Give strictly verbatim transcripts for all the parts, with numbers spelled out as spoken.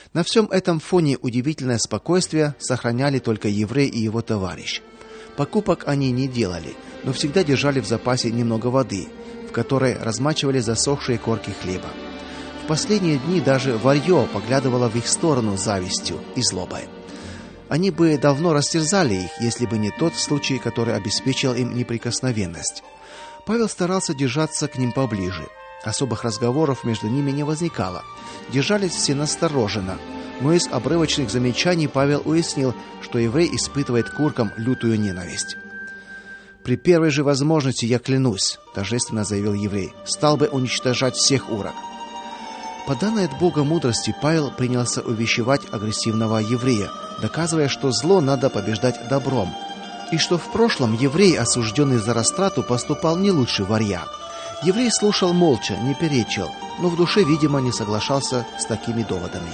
На всем этом фоне удивительное спокойствие сохраняли только еврей и его товарищ. Покупок они не делали, но всегда держали в запасе немного воды, в которой размачивали засохшие корки хлеба. В последние дни даже варьё поглядывало в их сторону с завистью и злобой. Они бы давно растерзали их, если бы не тот случай, который обеспечил им неприкосновенность. Павел старался держаться к ним поближе. Особых разговоров между ними не возникало. Держались все настороженно, но из обрывочных замечаний Павел уяснил, что еврей испытывает к уркам лютую ненависть. При первой же возможности, я клянусь, торжественно заявил еврей, стал бы уничтожать всех урок. По данной от Бога мудрости Павел принялся увещевать агрессивного еврея, доказывая, что зло надо побеждать добром, и что в прошлом еврей, осужденный за растрату, поступал не лучше варья. Еврей слушал молча, не перечил, но в душе, видимо, не соглашался с такими доводами.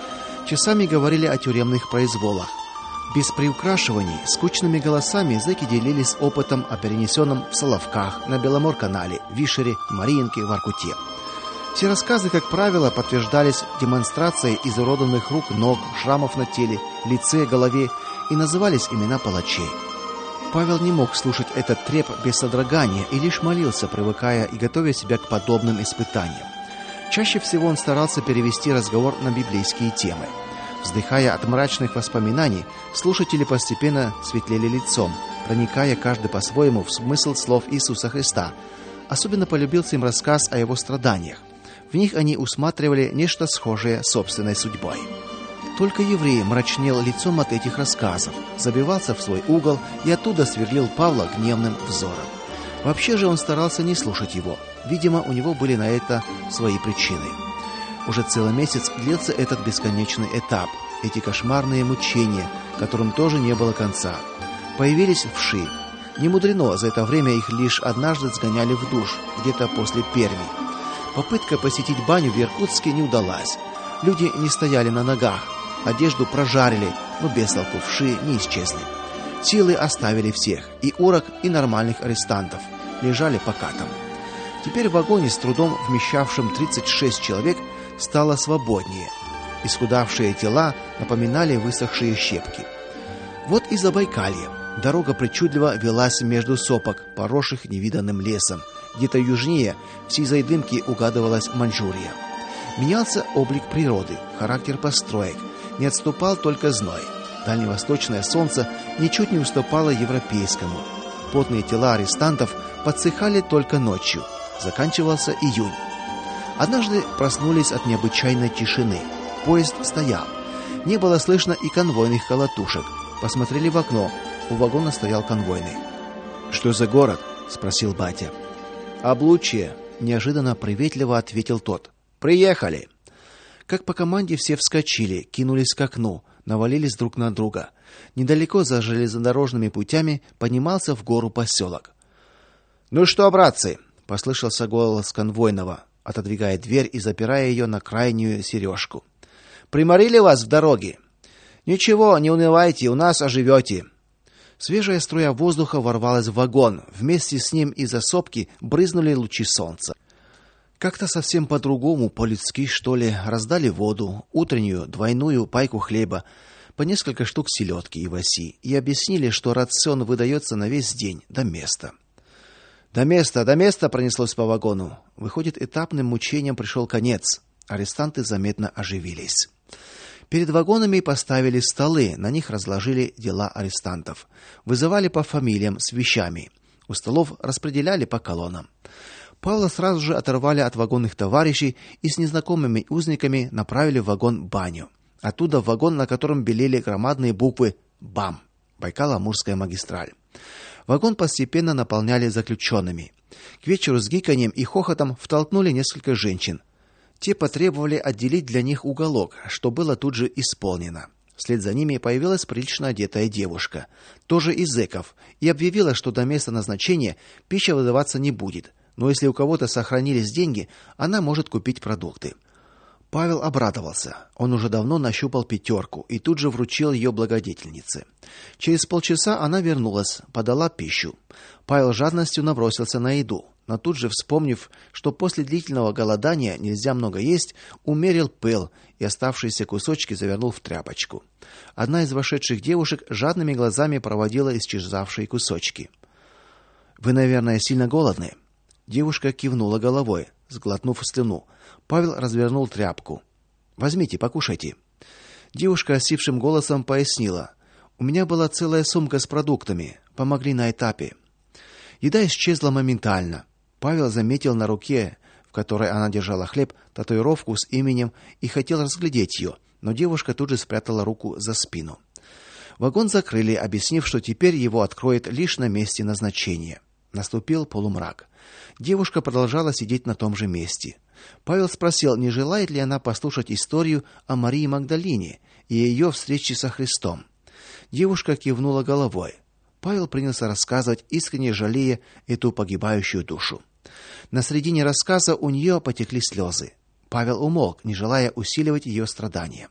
Часами говорили о тюремных произволах. Без приукрашиваний, скучными голосами зэки делились опытом о перенесенном в Соловках, на Беломор-канале, Вишере, Мариинке, Воркуте. Все рассказы, как правило, подтверждались демонстрацией изуродованных рук, ног, шрамов на теле, лице, голове, и назывались имена палачей. Павел не мог слушать этот треп без содрогания и лишь молился, привыкая и готовя себя к подобным испытаниям. Чаще всего он старался перевести разговор на библейские темы. Вздыхая от мрачных воспоминаний, слушатели постепенно светлели лицом, проникая каждый по-своему в смысл слов Иисуса Христа. Особенно полюбился им рассказ о его страданиях. В них они усматривали нечто схожее с собственной судьбой. Только еврей мрачнел лицом от этих рассказов, забивался в свой угол и оттуда сверлил Павла гневным взором. Вообще же он старался не слушать его. Видимо, у него были на это свои причины. Уже целый месяц длился этот бесконечный этап, эти кошмарные мучения, которым тоже не было конца. Появились вши. Не мудрено, за это время их лишь однажды сгоняли в душ, где-то после Перми. Попытка посетить баню в Иркутске не удалась. Люди не стояли на ногах, одежду прожарили, но без толку вши не исчезли. Силы оставили всех, и урок, и нормальных арестантов, лежали покатом. Теперь в вагоне, с трудом вмещавшем тридцать шесть человек, стало свободнее. Исхудавшие тела напоминали высохшие щепки. Вот и Забайкалье. Дорога причудливо велась между сопок, поросших невиданным лесом. Где-то южнее в сизой дымке угадывалась Маньчжурия. Менялся облик природы, характер построек, не отступал только зной. Дальневосточное солнце ничуть не уступало европейскому. Потные тела арестантов подсыхали только ночью. Заканчивался июнь. Однажды проснулись от необычайной тишины. Поезд стоял. Не было слышно и конвойных колотушек. Посмотрели в окно. У вагона стоял конвойный. Что за город? Спросил батя. Облучье, неожиданно приветливо ответил тот. Приехали. Как по команде все вскочили, кинулись к окну, навалились друг на друга. Недалеко за железнодорожными путями поднимался в гору поселок. Ну что, братцы, послышался голос конвойного, отодвигая дверь и запирая ее на крайнюю сережку. Приморили вас в дороге? Ничего, не унывайте, у нас оживете. Свежая струя воздуха ворвалась в вагон. Вместе с ним из-за сопки брызнули лучи солнца. Как-то совсем по-другому, по-людски, что ли, раздали воду, утреннюю двойную пайку хлеба, по несколько штук селедки и васи, и объяснили, что рацион выдается на весь день, до места. До места, до места пронеслось по вагону. Выходит, этапным мучениям пришел конец. Арестанты заметно оживились. Перед вагонами поставили столы, на них разложили дела арестантов. Вызывали по фамилиям с вещами. У столов распределяли по колоннам. Павла сразу же оторвали от вагонных товарищей и с незнакомыми узниками направили в вагон-баню. Оттуда в вагон, на котором белели громадные буквы БАМ. Байкало-Амурская магистраль. Вагон постепенно наполняли заключенными. К вечеру с гиканьем и хохотом втолкнули несколько женщин. Те потребовали отделить для них уголок, что было тут же исполнено. Вслед за ними появилась прилично одетая девушка, тоже из зэков, и объявила, что до места назначения пища выдаваться не будет, но если у кого-то сохранились деньги, она может купить продукты. Павел обрадовался. Он уже давно нащупал пятерку и тут же вручил ее благодетельнице. Через полчаса она вернулась, подала пищу. Павел жадностью набросился на еду, но тут же, вспомнив, что после длительного голодания нельзя много есть, умерил пыл и оставшиеся кусочки завернул в тряпочку. Одна из вошедших девушек жадными глазами проводила исчезавшие кусочки. Вы, наверное, сильно голодны? Девушка кивнула головой, сглотнув слюну. Павел развернул тряпку. Возьмите, покушайте. Девушка осипшим голосом пояснила: у меня была целая сумка с продуктами, помогли на этапе. Еда исчезла моментально. Павел заметил на руке, в которой она держала хлеб, татуировку с именем и хотел разглядеть ее, но девушка тут же спрятала руку за спину. Вагон закрыли, объяснив, что теперь его откроют лишь на месте назначения. Наступил полумрак. Девушка продолжала сидеть на том же месте. Павел спросил, не желает ли она послушать историю о Марии Магдалине и ее встрече со Христом. Девушка кивнула головой. Павел принялся рассказывать, искренне жалея эту погибающую душу. На середине рассказа у нее потекли слезы. Павел умолк, не желая усиливать ее страдания.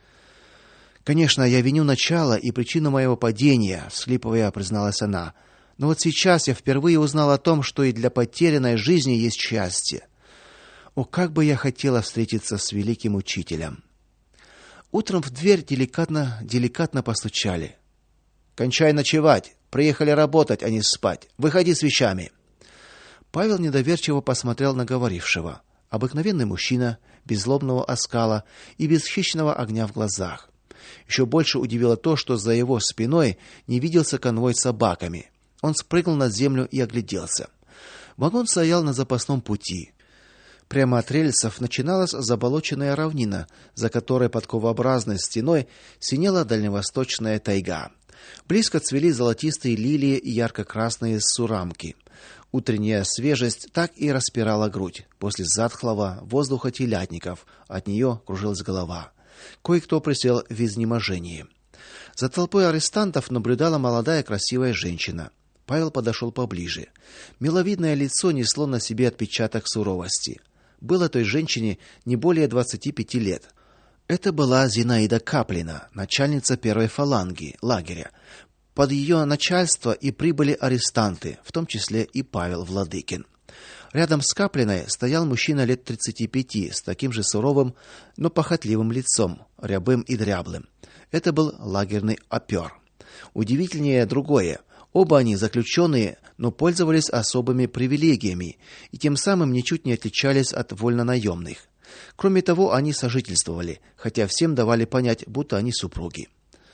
Конечно, я виню начало и причину моего падения, всхлипывая, призналась она. Но вот сейчас я впервые узнал о том, что и для потерянной жизни есть счастье. О, как бы я хотела встретиться с великим учителем. Утром в дверь деликатно, деликатно постучали. Кончай ночевать, приехали работать, а не спать. Выходи с вещами. Павел недоверчиво посмотрел на говорившего. Обыкновенный мужчина, без злобного оскала и без хищного огня в глазах. Еще больше удивило то, что за его спиной не виделся конвой с собаками. Он спрыгнул на землю и огляделся. Вагон стоял на запасном пути. Прямо от рельсов начиналась заболоченная равнина, за которой подковообразной стеной синела дальневосточная тайга. Близко цвели золотистые лилии и ярко-красные сурамки. Утренняя свежесть так и распирала грудь. После затхлого воздуха телятников от нее кружилась голова. Кое-кто присел в изнеможении. За толпой арестантов наблюдала молодая красивая женщина. Павел подошел поближе. Миловидное лицо несло на себе отпечаток суровости. Было той женщине не более двадцати пяти лет. Это была Зинаида Каплина, начальница первой фаланги лагеря. Под ее начальство и прибыли арестанты, в том числе и Павел Владыкин. Рядом с Каплиной стоял мужчина лет тридцати пяти с таким же суровым, но похотливым лицом, рябым и дряблым. Это был лагерный опер. Удивительнее другое. Оба они заключенные, но пользовались особыми привилегиями и тем самым ничуть не отличались от вольнонаемных. Кроме того, они сожительствовали, хотя всем давали понять, будто они супруги.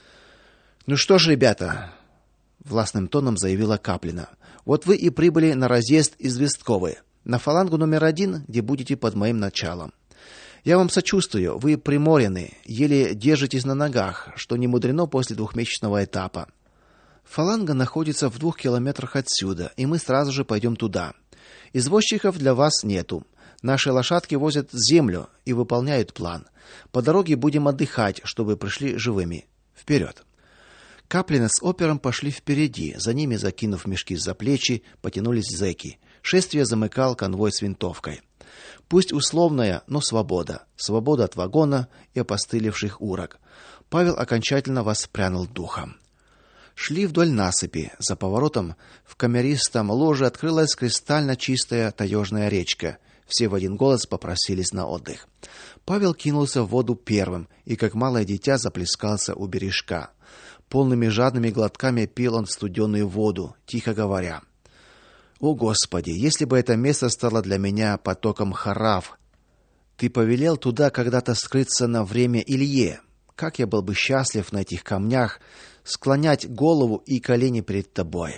Ну что ж, ребята, властным тоном заявила Каплина. Вот вы и прибыли на разъезд из Вестковой, на фалангу номер один, где будете под моим началом. Я вам сочувствую, вы приморены, еле держитесь на ногах, что не мудрено после двухмесячного этапа. Фаланга находится в двух километрах отсюда, и мы сразу же пойдем туда. Извозчиков для вас нету. Наши лошадки возят землю и выполняют план. По дороге будем отдыхать, чтобы пришли живыми. Вперед!» Каплина с опером пошли впереди, за ними, закинув мешки за плечи, потянулись зэки. Шествие замыкал конвой с винтовкой. Пусть условная, но свобода. Свобода от вагона и опостылевших урок. Павел окончательно воспрянул духом. Шли вдоль насыпи. За поворотом в камеристом ложе открылась кристально чистая таежная речка. Все в один голос попросились на отдых. Павел кинулся в воду первым и, как малое дитя, заплескался у бережка. Полными жадными глотками пил он студеную воду, тихо говоря: «О, Господи, если бы это место стало для меня потоком Харав! Ты повелел туда когда-то скрыться на время Илье. Как я был бы счастлив на этих камнях склонять голову и колени перед тобой!»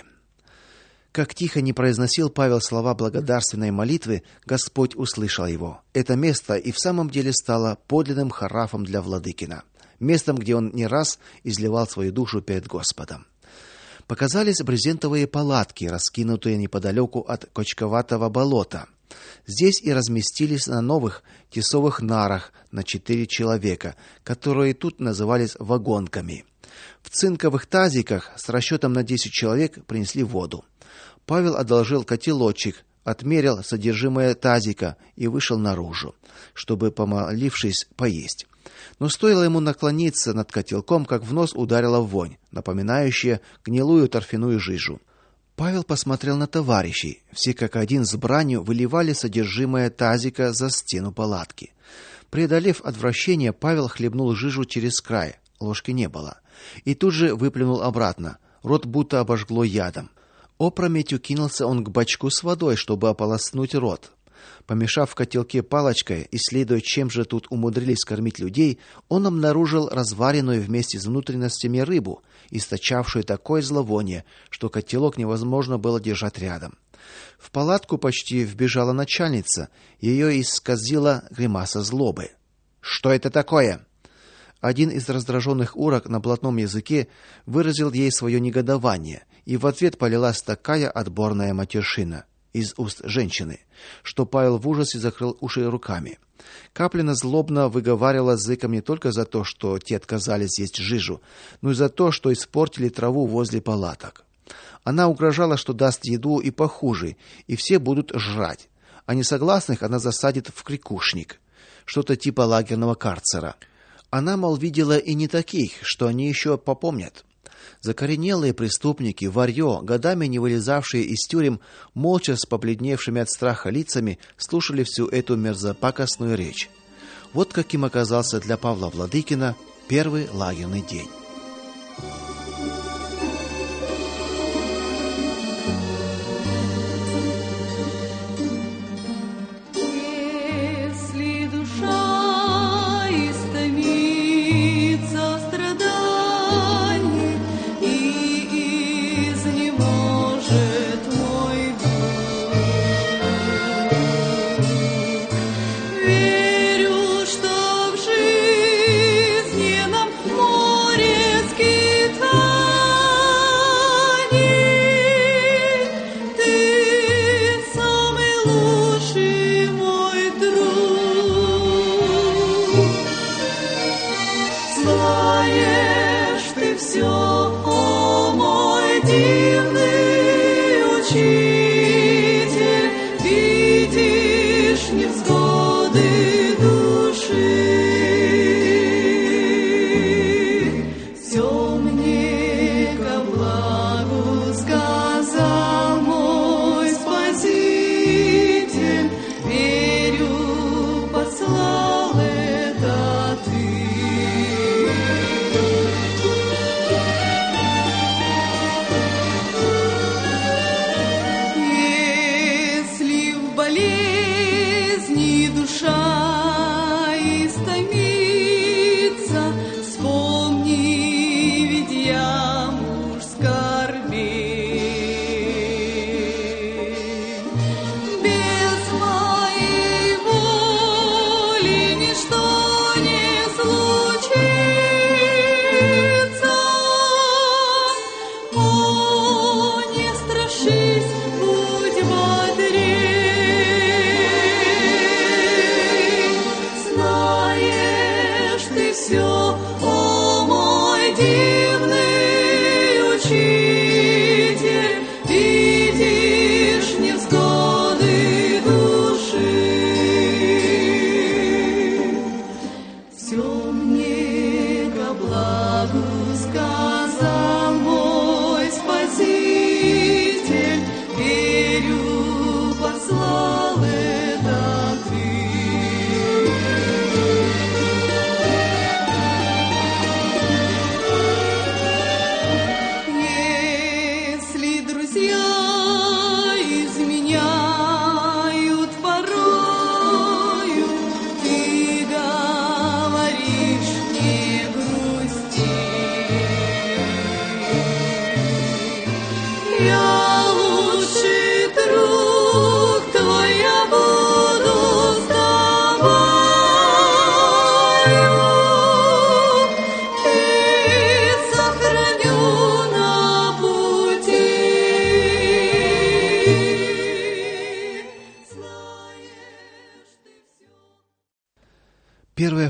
Как тихо не произносил Павел слова благодарственной молитвы, Господь услышал его. Это место и в самом деле стало подлинным Харафом для Владыкина, местом, где он не раз изливал свою душу перед Господом. Показались брезентовые палатки, раскинутые неподалеку от кочковатого болота. Здесь и разместились на новых тесовых нарах на четыре человека, которые тут назывались вагонками. В цинковых тазиках с расчетом на десять человек принесли воду. Павел одолжил котелочек, отмерил содержимое тазика и вышел наружу, чтобы, помолившись, поесть. Но стоило ему наклониться над котелком, как в нос ударила вонь, напоминающая гнилую торфяную жижу. Павел посмотрел на товарищей. Все как один с бранью выливали содержимое тазика за стену палатки. Преодолев отвращение, Павел хлебнул жижу через край. Ложки не было. И тут же выплюнул обратно. Рот будто обожгло ядом. Опрометью кинулся он к бачку с водой, чтобы ополоснуть рот. Помешав в котелке палочкой, исследуя, чем же тут умудрились кормить людей, он обнаружил разваренную вместе с внутренностями рыбу, источавшую такое зловоние, что котелок невозможно было держать рядом. В палатку почти вбежала начальница, ее исказила гримаса злобы. Что это такое? Один из раздраженных урок на блатном языке выразил ей свое негодование, и в ответ полилась такая отборная матершина из уст женщины, что Павел в ужасе закрыл уши руками. Каплина злобно выговаривала зэкам не только за то, что те отказались есть жижу, но и за то, что испортили траву возле палаток. Она угрожала, что даст еду и похуже, и все будут жрать, а несогласных она засадит в крикушник, что-то типа лагерного карцера. Она, мол, видела и не таких, что они еще попомнят. Закоренелые преступники, варьё, годами не вылезавшие из тюрем, молча с побледневшими от страха лицами слушали всю эту мерзопакостную речь. Вот каким оказался для Павла Владыкина первый лагерный день.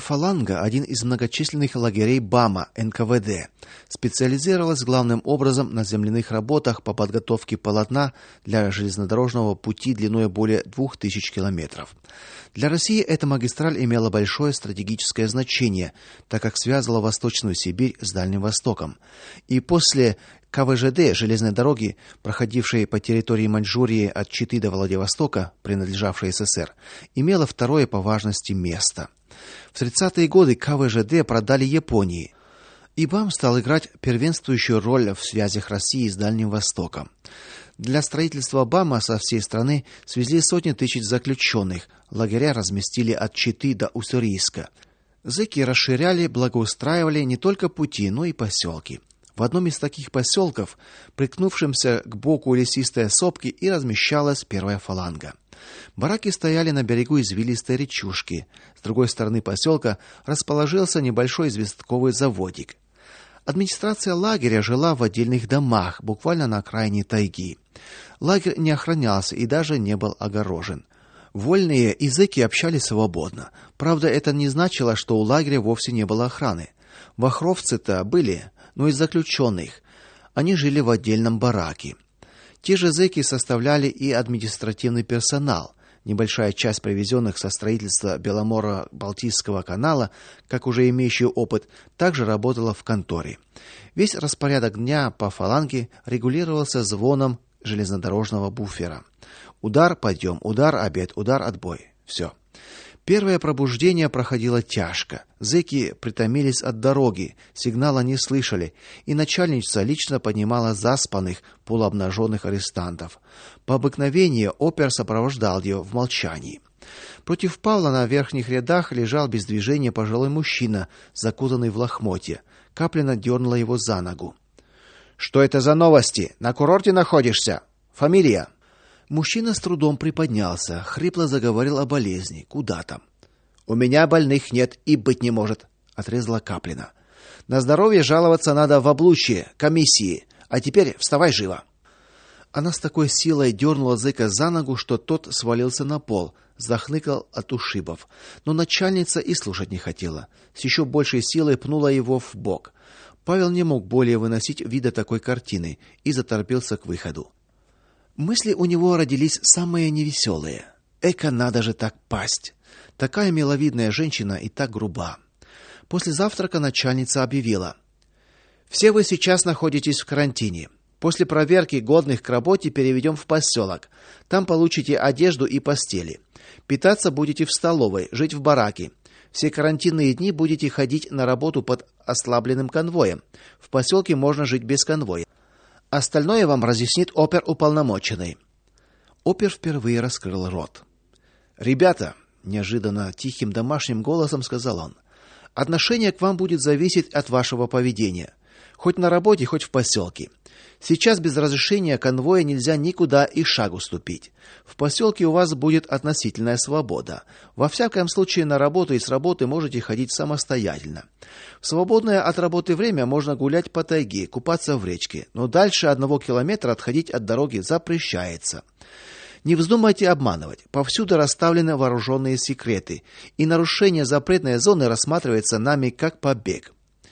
фаланга, один из многочисленных лагерей БАМа эн ка вэ дэ, специализировалась главным образом на земляных работах по подготовке полотна для железнодорожного пути длиной более двух тысяч километров. Для России эта магистраль имела большое стратегическое значение, так как связывала Восточную Сибирь с Дальним Востоком. И после ка вэ жэ дэ железной дороги, проходившей по территории Маньчжурии от Читы до Владивостока, принадлежавшей эс эс эр, имела второе по важности место. В тридцатые годы ка вэ жэ дэ продали Японии, и БАМ стал играть первенствующую роль в связях России с Дальним Востоком. Для строительства БАМа со всей страны свезли сотни тысяч заключенных, лагеря разместили от Читы до Уссурийска. Зэки расширяли, благоустраивали не только пути, но и поселки. В одном из таких поселков, приткнувшемся к боку лесистой сопки, и размещалась первая фаланга. Бараки стояли на берегу извилистой речушки. С другой стороны поселка расположился небольшой известковый заводик. Администрация лагеря жила в отдельных домах, буквально на окраине тайги. Лагерь не охранялся и даже не был огорожен. Вольные и зэки общались свободно. Правда, это не значило, что у лагеря вовсе не было охраны. Вахровцы-то были, но из заключенных. Они жили в отдельном бараке. Те же зэки составляли и административный персонал. Небольшая часть привезенных со строительства Беломоро-Балтийского канала, как уже имеющий опыт, также работала в конторе. Весь распорядок дня по фаланге регулировался звоном железнодорожного буфера. Удар, подъем, удар, обед, удар, отбой. Все. Первое пробуждение проходило тяжко. Зэки притомились от дороги, сигнала не слышали, и начальница лично поднимала заспанных, полуобнаженных арестантов. По обыкновению опер сопровождал ее в молчании. Против Павла на верхних рядах лежал без движения пожилой мужчина, закутанный в лохмотья. Каплина дернула его за ногу. Что это за новости? На курорте находишься? Фамилия? Мужчина с трудом приподнялся, хрипло заговорил о болезни. Куда там? У меня больных нет и быть не может, отрезала Каплина. На здоровье жаловаться надо в облучье, комиссии. А теперь вставай живо. Она с такой силой дернула зэка за ногу, что тот свалился на пол, захныкал от ушибов. Но начальница и слушать не хотела. С еще большей силой пнула его в бок. Павел не мог более выносить вида такой картины и заторопился к выходу. Мысли у него родились самые невеселые. Эка, надо же так пасть. Такая миловидная женщина и так груба. После завтрака начальница объявила: все вы сейчас находитесь в карантине. После проверки годных к работе переведем в поселок. Там получите одежду и постели. Питаться будете в столовой, жить в бараке. Все карантинные дни будете ходить на работу под ослабленным конвоем. В поселке можно жить без конвоя. Остальное вам разъяснит оперуполномоченный. Опер впервые раскрыл рот. Ребята, неожиданно тихим домашним голосом сказал он: отношение к вам будет зависеть от вашего поведения, хоть на работе, хоть в поселке. Сейчас без разрешения конвоя нельзя никуда и шагу ступить. В поселке у вас будет относительная свобода. Во всяком случае, на работу и с работы можете ходить самостоятельно. В свободное от работы время можно гулять по тайге, купаться в речке, но дальше одного километра отходить от дороги запрещается. Не вздумайте обманывать. Повсюду расставлены вооруженные секреты, и нарушение запретной зоны рассматривается нами как побег.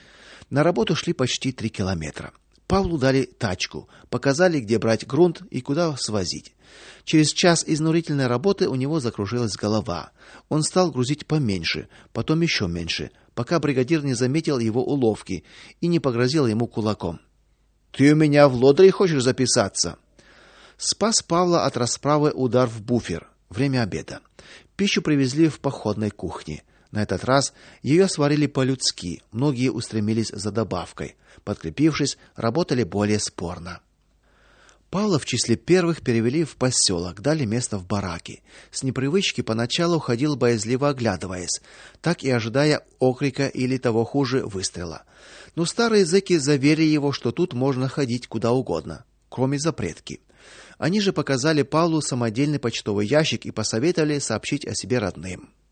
На работу шли почти три километра. Павлу дали тачку, показали, где брать грунт и куда свозить. Через час изнурительной работы у него закружилась голова. Он стал грузить поменьше, потом еще меньше, пока бригадир не заметил его уловки и не погрозил ему кулаком. Ты у меня в лодыри хочешь записаться? Спас Павла от расправы удар в буфер. Время обеда. Пищу привезли в походной кухне. На этот раз ее сварили по-людски. Многие устремились за добавкой. Подкрепившись, работали более спорно. Павла в числе первых перевели в поселок, дали место в бараке. С непривычки поначалу ходил боязливо оглядываясь, так и ожидая окрика или того хуже выстрела. Но старые зэки заверили его, что тут можно ходить куда угодно, кроме запретки. Они же показали Павлу самодельный почтовый ящик и посоветовали сообщить о себе родным.